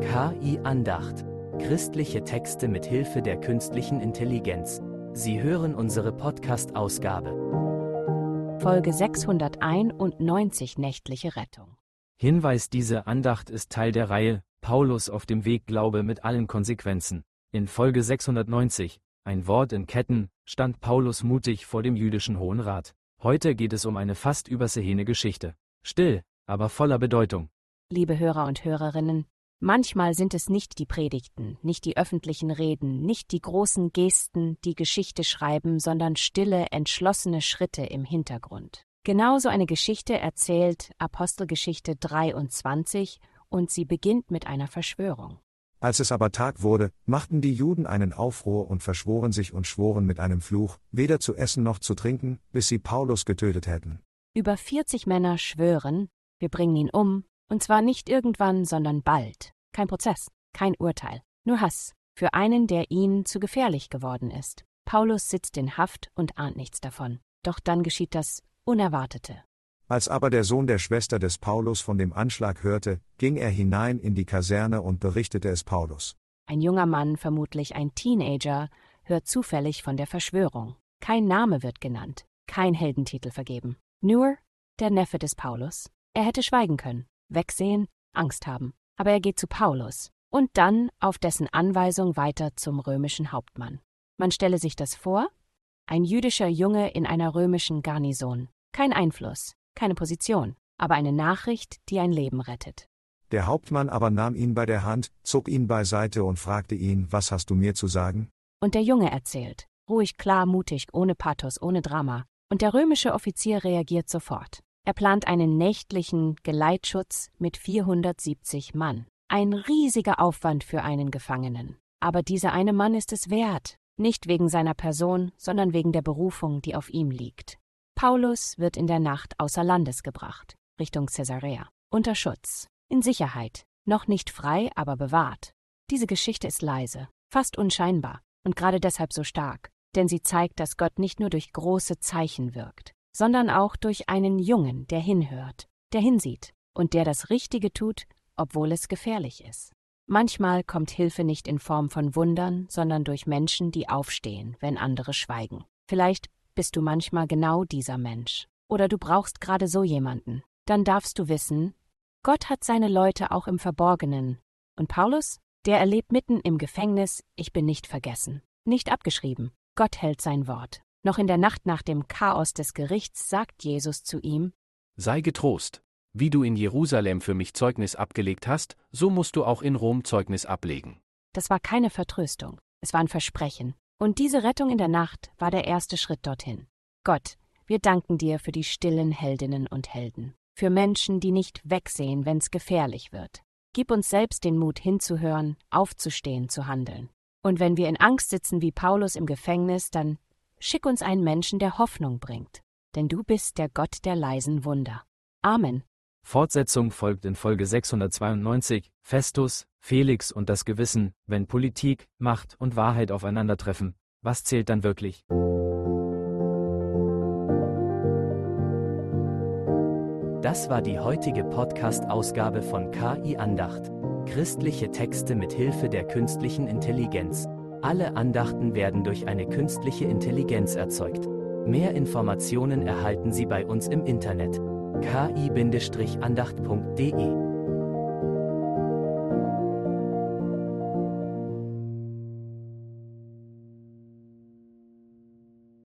KI Andacht. Christliche Texte mit Hilfe der künstlichen Intelligenz. Sie hören unsere Podcast-Ausgabe. Folge 691 Nächtliche Rettung. Hinweis: Diese Andacht ist Teil der Reihe Paulus auf dem Weg Glaube mit allen Konsequenzen. In Folge 690, ein Wort in Ketten, stand Paulus mutig vor dem jüdischen Hohen Rat. Heute geht es um eine fast übersehene Geschichte. Still, aber voller Bedeutung. Liebe Hörer und Hörerinnen, manchmal sind es nicht die Predigten, nicht die öffentlichen Reden, nicht die großen Gesten, die Geschichte schreiben, sondern stille, entschlossene Schritte im Hintergrund. Genauso eine Geschichte erzählt Apostelgeschichte 23 und sie beginnt mit einer Verschwörung. Als es aber Tag wurde, machten die Juden einen Aufruhr und verschworen sich und schworen mit einem Fluch, weder zu essen noch zu trinken, bis sie Paulus getötet hätten. Über 40 Männer schwören, wir bringen ihn um, und zwar nicht irgendwann, sondern bald. Kein Prozess, kein Urteil, nur Hass für einen, der ihnen zu gefährlich geworden ist. Paulus sitzt in Haft und ahnt nichts davon. Doch dann geschieht das Unerwartete. Als aber der Sohn der Schwester des Paulus von dem Anschlag hörte, ging er hinein in die Kaserne und berichtete es Paulus. Ein junger Mann, vermutlich ein Teenager, hört zufällig von der Verschwörung. Kein Name wird genannt, kein Heldentitel vergeben. Nur der Neffe des Paulus. Er hätte schweigen können, wegsehen, Angst haben. Aber er geht zu Paulus und dann auf dessen Anweisung weiter zum römischen Hauptmann. Man stelle sich das vor: ein jüdischer Junge in einer römischen Garnison. Kein Einfluss, keine Position, aber eine Nachricht, die ein Leben rettet. Der Hauptmann aber nahm ihn bei der Hand, zog ihn beiseite und fragte ihn: Was hast du mir zu sagen? Und der Junge erzählt, ruhig, klar, mutig, ohne Pathos, ohne Drama. Und der römische Offizier reagiert sofort. Er plant einen nächtlichen Geleitschutz mit 470 Mann. Ein riesiger Aufwand für einen Gefangenen. Aber dieser eine Mann ist es wert. Nicht wegen seiner Person, sondern wegen der Berufung, die auf ihm liegt. Paulus wird in der Nacht außer Landes gebracht, Richtung Caesarea. Unter Schutz, in Sicherheit, noch nicht frei, aber bewahrt. Diese Geschichte ist leise, fast unscheinbar und gerade deshalb so stark, denn sie zeigt, dass Gott nicht nur durch große Zeichen wirkt, sondern auch durch einen Jungen, der hinhört, der hinsieht und der das Richtige tut, obwohl es gefährlich ist. Manchmal kommt Hilfe nicht in Form von Wundern, sondern durch Menschen, die aufstehen, wenn andere schweigen. Vielleicht bist du manchmal genau dieser Mensch. Oder du brauchst gerade so jemanden. Dann darfst du wissen, Gott hat seine Leute auch im Verborgenen. Und Paulus, der erlebt mitten im Gefängnis: Ich bin nicht vergessen, nicht abgeschrieben. Gott hält sein Wort. Noch in der Nacht nach dem Chaos des Gerichts sagt Jesus zu ihm: Sei getrost. Wie du in Jerusalem für mich Zeugnis abgelegt hast, so musst du auch in Rom Zeugnis ablegen. Das war keine Vertröstung, es war ein Versprechen. Und diese Rettung in der Nacht war der erste Schritt dorthin. Gott, wir danken dir für die stillen Heldinnen und Helden. Für Menschen, die nicht wegsehen, wenn's gefährlich wird. Gib uns selbst den Mut hinzuhören, aufzustehen, zu handeln. Und wenn wir in Angst sitzen wie Paulus im Gefängnis, dann schick uns einen Menschen, der Hoffnung bringt. Denn du bist der Gott der leisen Wunder. Amen. Fortsetzung folgt in Folge 692, Festus, Felix und das Gewissen. Wenn Politik, Macht und Wahrheit aufeinandertreffen, was zählt dann wirklich? Das war die heutige Podcast-Ausgabe von KI Andacht. Christliche Texte mit Hilfe der künstlichen Intelligenz. Alle Andachten werden durch eine künstliche Intelligenz erzeugt. Mehr Informationen erhalten Sie bei uns im Internet: ki-andacht.de